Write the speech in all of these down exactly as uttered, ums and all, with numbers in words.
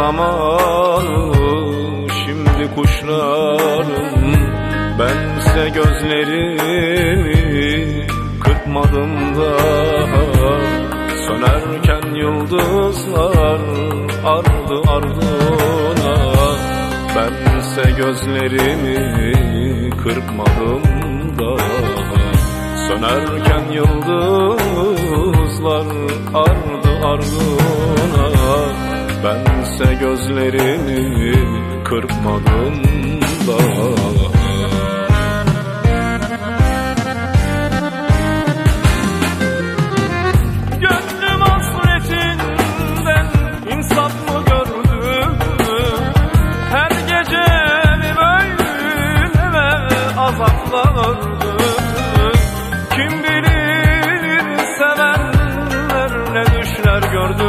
zamanı şimdi kuşlarım, bense gözlerimi kırpmadım daha. Sönerken yıldızlar ardı ardına, bense gözlerimi kırpmadım daha. Sönerken yıldızlar ardı ardına, bense gözlerimi kırpmadım daha. Gönlüm hasretinden insaf mı gördü? Her gece mi böyle azaplanırdı? Kim bilir sevenler ne düşler gördü?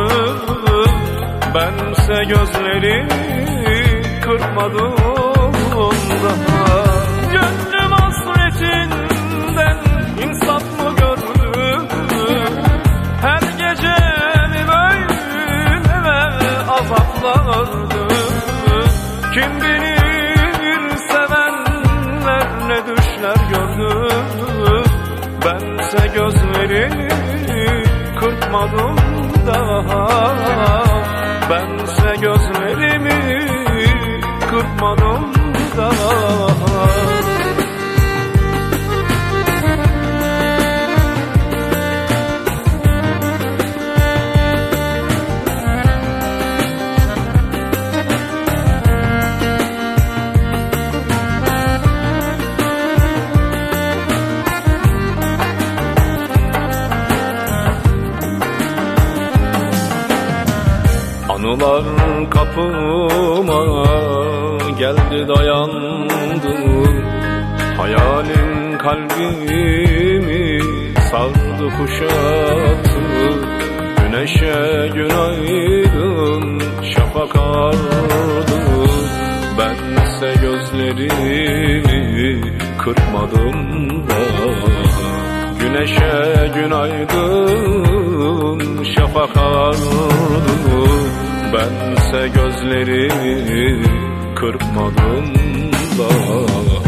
Bense gözlerimi kırpmadım daha. Gönlüm hasretinden insaf mı gördü? Her gece mi böyle azaplanırdı? Kim bilir sevenler ne düşler gördü? Bense gözlerimi kırpmadım daha. Bense gözlerimi kırpmadım daha. Anılar kapıma geldi dayandı, hayalin kalbimi sardı kuşattı. Güneşe günaydın şafak ardı, bense gözlerimi kırpmadım daha. Güneşe günaydın şafak ardı, bense gözlerimi kırpmadım daha.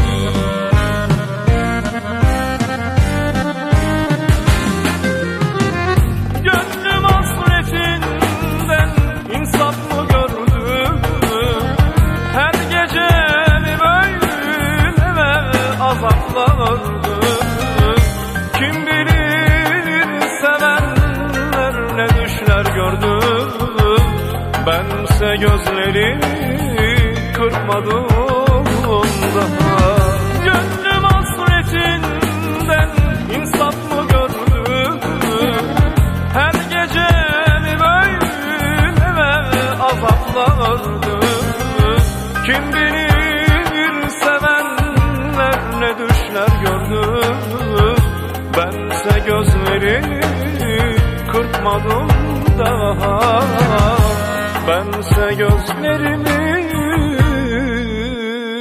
Gönlüm hasretinden insaf mı gördü? Her gece mi böyle azaplanırdı? Kim bilir sevenler ne düşler gördü? Bense gözlerimi kırpmadım daha. Gönlüm hasretinden insaf mı gördü? Her gece mi böyle azaplanırdı? Kim bilir sevenler ne düşler gördü? Bense gözlerimi kırpmadım daha. Bense gözlerimi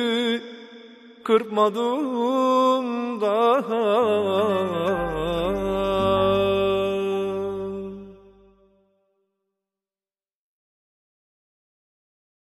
kırpmadım daha.